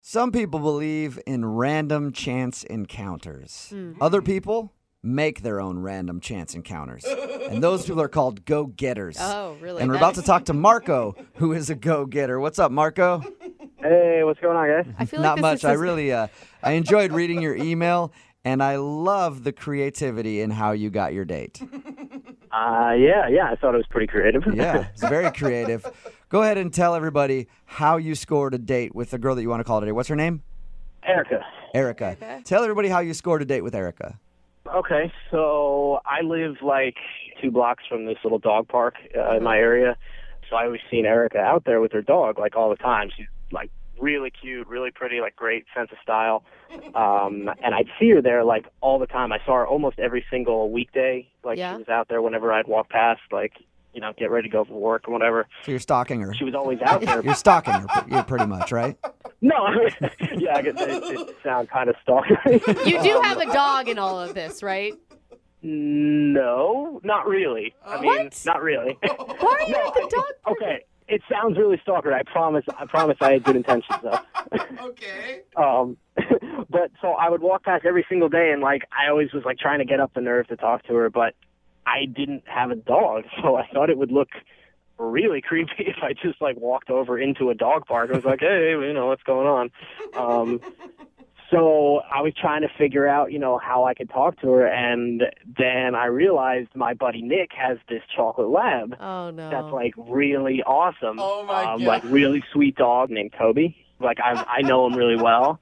Some people believe in random chance encounters. Mm. Other people make their own random chance encounters. And those people are called go-getters. Oh, really? And we're about to talk to Marco, who is a go-getter. What's up, Marco? Hey, what's going on, guys? I feel like Not this much. is I really, I enjoyed reading your email, and I love the creativity in how you got your date. Yeah, I thought it was pretty creative. Yeah, it's very creative. Go ahead and tell everybody how you scored a date with the girl that you want to call today. What's her name? Erica. Erica. Okay. Tell everybody how you scored a date with Erica. Okay, so I live like 2 blocks from this little dog park in my area, so I always seen Erica out there with her dog like all the time. She's like really cute, really pretty, like great sense of style. And I'd see her there like all the time. I saw her almost every single weekday. Like Yeah. she was out there whenever I'd walk past, like, get ready to go for work or whatever. So you're stalking her. She was always out there. You're stalking her, you're pretty much, right? No, I mean, yeah, I guess it sounds kind of stalkery. You do have a dog in all of this, right? No, not really. I mean, What? not really. Why are you at the dog park? Okay, it sounds really stalker. I promise I had good intentions though. Okay. But so I would walk past every single day, and like I always was like trying to get up the nerve to talk to her, but I didn't have a dog, so I thought it would look really creepy if I just like walked over into a dog park. I was like, hey, what's going on? So I was trying to figure out, how I could talk to her, and then I realized my buddy Nick has this chocolate lab Oh, no. that's like really awesome. Oh, my God. Like really sweet dog named Toby. Like I know him really well.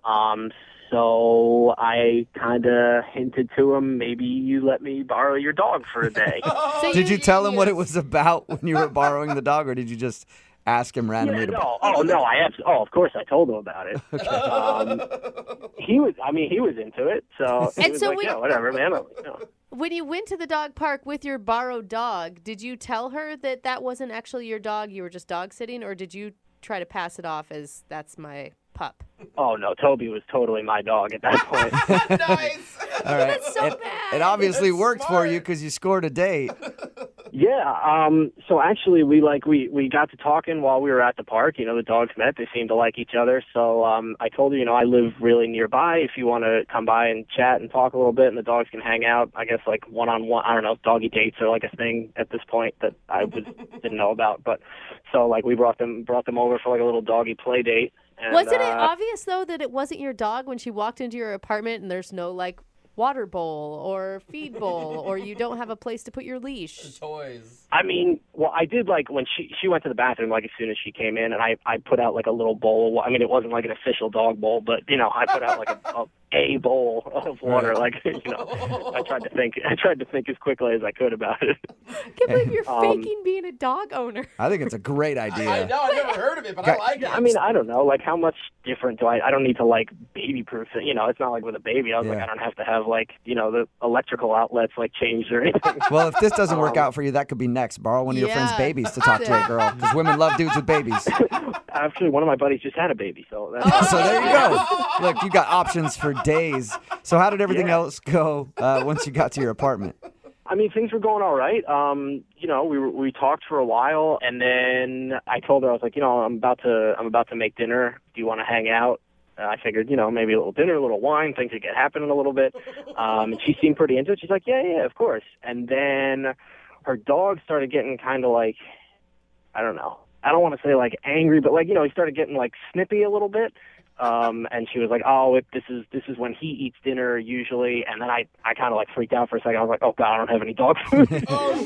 So I kind of hinted to him, maybe you let me borrow your dog for a day. So Did you tell him what it was about when you were borrowing the dog, or did you just ask him randomly to No. Oh no, of course I told him about it. He was into it, so he And was so like, when- yeah, whatever, man. When you went to the dog park with your borrowed dog, did you tell her that that wasn't actually your dog, you were just dog sitting, or did you try to pass it off as that's my pup? Oh no, Toby was totally my dog at that point. Nice. All right. That's so it, bad. it obviously That's worked for smart. you because you scored a date. Yeah. So actually, we got to talking while we were at the park. The dogs met. They seemed to like each other. So I told her, I live really nearby. If you want to come by and chat and talk a little bit, and the dogs can hang out. I guess like one-on-one. I don't know. Doggy dates are like a thing at this point that I didn't know about. But so like we brought them over for like a little doggy play date. And, Wasn't it obvious, though, that it wasn't your dog when she walked into your apartment and there's no, like, water bowl or feed bowl or you don't have a place to put your leash? Toys. I mean, well, I did like when she went to the bathroom like as soon as she came in, and I put out like a little bowl. I mean, it wasn't like an official dog bowl, but I put out like a bowl of water. Like I tried to think as quickly as I could about it. I can't believe you're faking being a dog owner. I think it's a great idea. I know. I've never heard of it, but I like it. I mean, I don't know, like how much different do I don't need to like baby proof it. It's not like with a baby. I was like, Yeah. I don't have to have like the electrical outlets like changed or anything. Well, if this doesn't work out for you, that could be next. Borrow one of your friend's Yeah. babies to talk to a girl, because women love dudes with babies. Actually, one of my buddies just had a baby, so that's So there you go. Look, you got options for days. So how did everything Yeah. else go once you got to your apartment? I mean, things were going all right. We talked for a while, and then I told her, I was like, I'm about to make dinner. Do you want to hang out? I figured, maybe a little dinner, a little wine, things would get happening a little bit. And she seemed pretty into it. She's like, yeah, of course. And then her dog started getting kind of like, I don't know. I don't want to say like angry, but like, he started getting like snippy a little bit. And she was like, oh, this is when he eats dinner usually. And then I kind of like freaked out for a second. I was like, oh God, I don't have any dog food.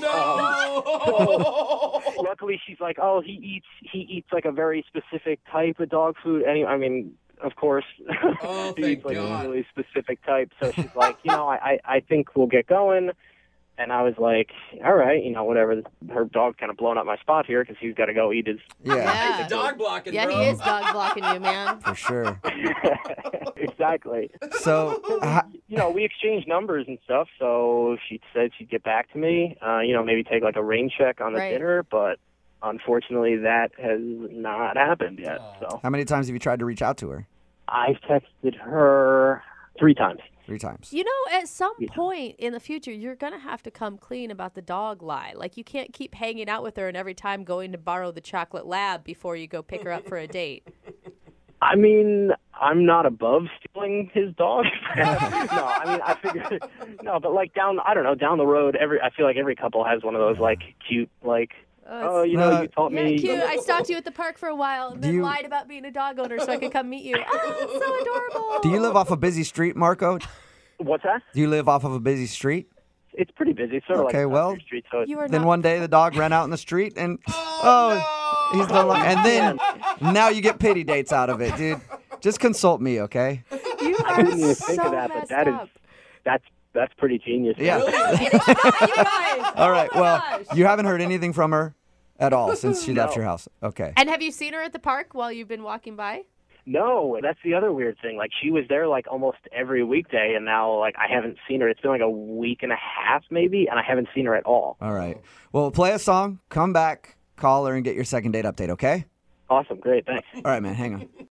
Oh no! So luckily she's like, oh, he eats like a very specific type of dog food. I mean, of course, Oh, he thank eats like God. a really specific type. So she's like, I think we'll get going. And I was like, all right, whatever. Her dog's kind of blowing up my spot here because he's got to go eat his. Yeah, He's dog blocking, Yeah, bro. he is dog blocking you, man. for sure. Exactly. So, We exchanged numbers and stuff. So she said she'd get back to me. Maybe take like a rain check on the Right. dinner, but unfortunately that has not happened yet. So how many times have you tried to reach out to her? I've texted her 3 times. 3 times. At some point in the future, you're going to have to come clean about the dog lie. Like, you can't keep hanging out with her and every time going to borrow the chocolate lab before you go pick her up for a date. I mean, I'm not above stealing his dog. No, I mean, I figure no, but like down the road, I feel like every couple has one of those like cute like. Oh, you taught Yeah, me. cute. I stalked you at the park for a while and then lied about being a dog owner so I could come meet you. Oh, it's so adorable. Do you live off a busy street, Marco? What's that? Do you live off of a busy street? It's pretty busy. It's sort of Okay, like well, street, so You are Then not. one day the dog ran out in the street and he's no longer. And then now you get pity dates out of it, dude. Just consult me, okay? You I are didn't even so think of that, but messed that is up. that's pretty genius. Yeah. It's not, you guys. All right. Oh my Well, gosh. you haven't heard anything from her at all since she left your house. Okay. And have you seen her at the park while you've been walking by? No, that's the other weird thing. Like she was there like almost every weekday, and now like I haven't seen her. It's been like a week and a half maybe, and I haven't seen her at all. All right. Well, play a song, come back, call her, and get your second date update, okay? Awesome, great, thanks. All right, man. Hang on.